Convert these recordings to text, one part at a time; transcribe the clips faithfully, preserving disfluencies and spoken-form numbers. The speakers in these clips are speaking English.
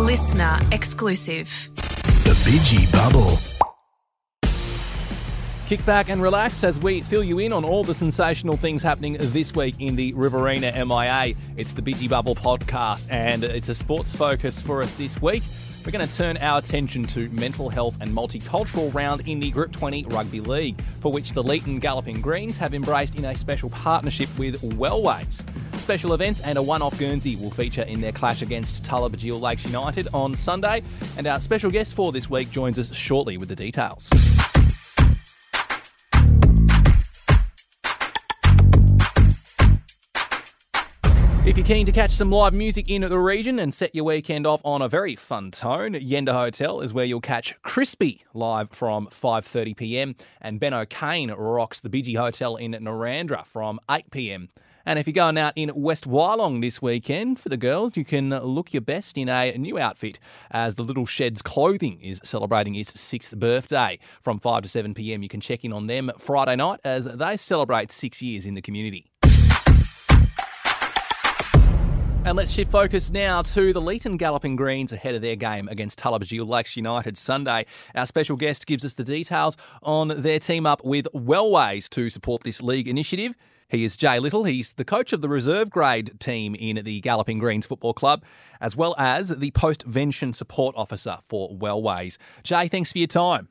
listener exclusive. The Bidgie Bubble. Kick back and relax as we fill you in on all the sensational things happening this week in the Riverina M I A. It's the Bidgie Bubble podcast, and it's a sports focus for us this week. We're going to turn our attention to mental health and multicultural round in the Group twenty Rugby League, for which the Leeton Galloping Greens have embraced in a special partnership with Wellways. Special events and a one-off Guernsey will feature in their clash against Tullabajil Lakes United on Sunday, and our special guest for this week joins us shortly with the details. If you're keen to catch some live music in the region and set your weekend off on a very fun tone, Yenda Hotel is where you'll catch Crispy live from five thirty p m, and Ben O'Kane rocks the Bidgie Hotel in Narandra from eight p m. And if you're going out in West Wyalong this weekend, for the girls, you can look your best in a new outfit as the Little Sheds Clothing is celebrating its sixth birthday. From five to seven p m, you can check in on them Friday night as they celebrate six years in the community. And let's shift focus now to the Leeton Galloping Greens ahead of their game against Tullabajil Lakes United Sunday. Our special guest gives us the details on their team up with Wellways to support this league initiative. He is Jay Little. He's the coach of the reserve grade team in the Galloping Greens Football Club, as well as the post-vention support officer for Wellways. Jay, thanks for your time.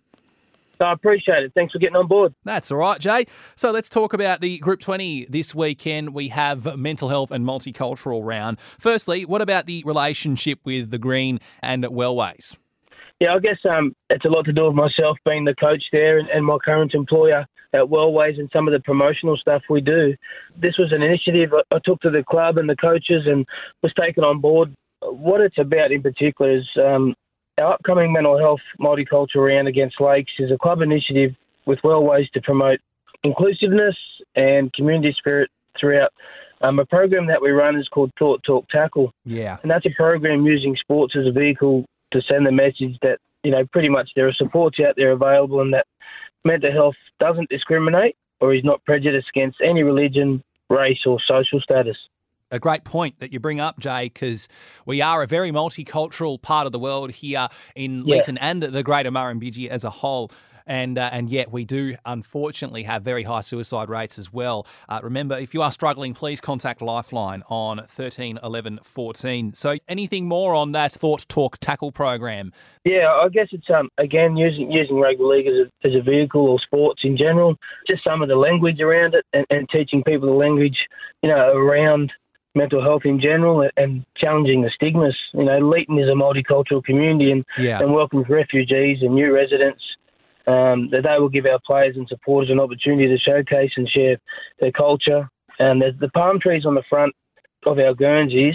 I appreciate it. Thanks for getting on board. That's all right, Jay. So let's talk about the Group twenty this weekend. We have mental health and multicultural round. Firstly, what about the relationship with the Green and Wellways? Yeah, I guess um, it's a lot to do with myself being the coach there and, and my current employer at Wellways and some of the promotional stuff we do. This was an initiative I, I took to the club and the coaches and was taken on board. What it's about in particular is um, our upcoming mental health multicultural round against Lakes is a club initiative with Wellways to promote inclusiveness and community spirit throughout. Um, a program that we run is called Thought, Talk, Tackle. Yeah. And that's a program using sports as a vehicle to send the message that, you know, pretty much there are supports out there available and that mental health doesn't discriminate or is not prejudiced against any religion, race or social status. A great point that you bring up, Jay, because we are a very multicultural part of the world here in Yeah. Leeton and the Greater Murrumbidgee as a whole. And uh, and yet we do, unfortunately, have very high suicide rates as well. Uh, remember, if you are struggling, please contact Lifeline on thirteen eleven fourteen. So anything more on that Thought, Talk, Tackle program? Yeah, I guess it's, um again, using using rugby league as a, as a vehicle or sports in general, just some of the language around it and, and teaching people the language, you know, around mental health in general and challenging the stigmas. You know, Leeton is a multicultural community and, Yeah. and welcomes refugees and new residents. Um, that they will give our players and supporters an opportunity to showcase and share their culture. And there's the palm trees on the front of our Guernseys.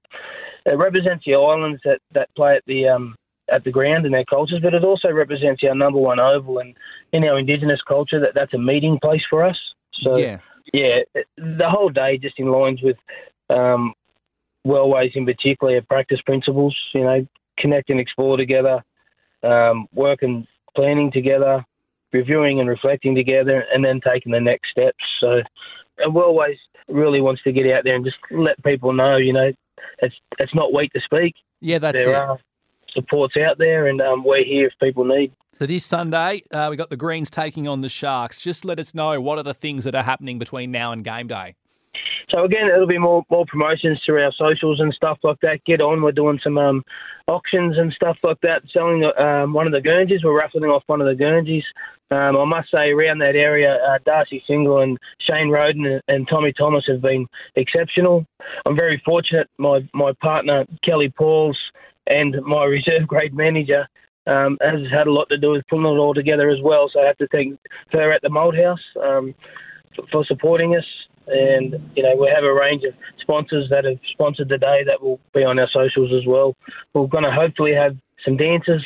It represents the islands that, that play at the um, at the ground and their cultures, but it also represents our number one oval. And in our Indigenous culture, that that's a meeting place for us. So, Yeah. yeah, it, the whole day just in lines with um, Wellways in particular, our practice principles, you know, connect and explore together, um, work and planning together, reviewing and reflecting together, and then taking the next steps. So, and Wellways really wants to get out there and just let people know, you know, it's it's not weak to speak. Yeah, that's there it. are supports out there, and um, we're here if people need. So this Sunday, uh, we got the Greens taking on the Sharks. Just let us know, what are the things that are happening between now and game day? So again, it'll be more more promotions through our socials and stuff like that. Get on, we're doing some um, auctions and stuff like that. Selling um, one of the Guernseys, we're raffling off one of the Guernseys. Um, I must say, around that area, uh, Darcy Single and Shane Roden and, and Tommy Thomas have been exceptional. I'm very fortunate. My my partner Kelly Pauls and my reserve grade manager um, has had a lot to do with pulling it all together as well. So I have to thank her at the Mould House um, for, for supporting us. And, you know, we have a range of sponsors that have sponsored the day that will be on our socials as well. We're going to hopefully have some dancers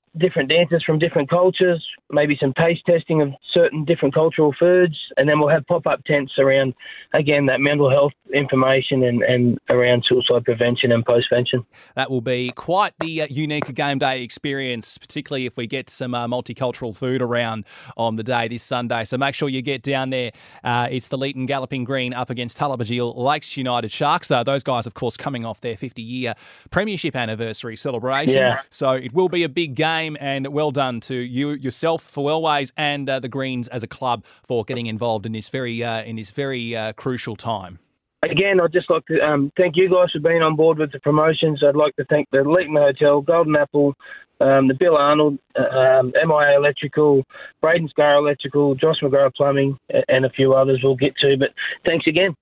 different dancers from different cultures, maybe some taste testing of certain different cultural foods, and then we'll have pop-up tents around, again, that mental health information and, and around suicide prevention and postvention. That will be quite the uh, unique game day experience, particularly if we get some uh, multicultural food around on the day this Sunday. So make sure you get down there. Uh, it's the Leeton Galloping Green up against Tullabajil Lakes United Sharks, though. Those guys, of course, coming off their fifty-year premiership anniversary celebration. Yeah. So it will be a big game, and well done to you yourself for Wellways and uh, the Greens as a club for getting involved in this very uh, in this very uh, crucial time. Again, I'd just like to um, thank you guys for being on board with the promotions. I'd like to thank the Leeton Hotel, Golden Apple, um, the Bill Arnold, um, M I A Electrical, Braden Scar Electrical, Josh McGrath Plumbing, and a few others we'll get to. But thanks again.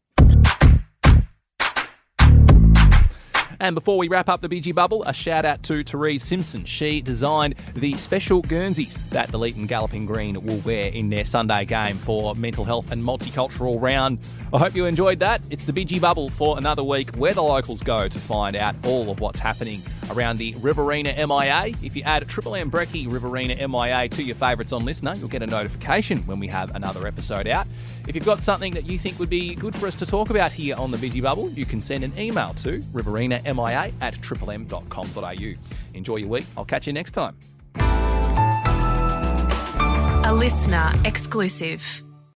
And before we wrap up the B G Bubble, a shout out to Therese Simpson. She designed the special Guernseys that the Leeton Galloping Green will wear in their Sunday game for mental health and multicultural round. I hope you enjoyed that. It's the B G Bubble for another week where the locals go to find out all of what's happening around the Riverina M I A. If you add Triple M Brekkie Riverina M I A to your favourites on Listener, you'll get a notification when we have another episode out. If you've got something that you think would be good for us to talk about here on the B G Bubble, you can send an email to riverina M I A at triple m dot com dot a u. Enjoy your week. I'll catch you next time. A Listener exclusive.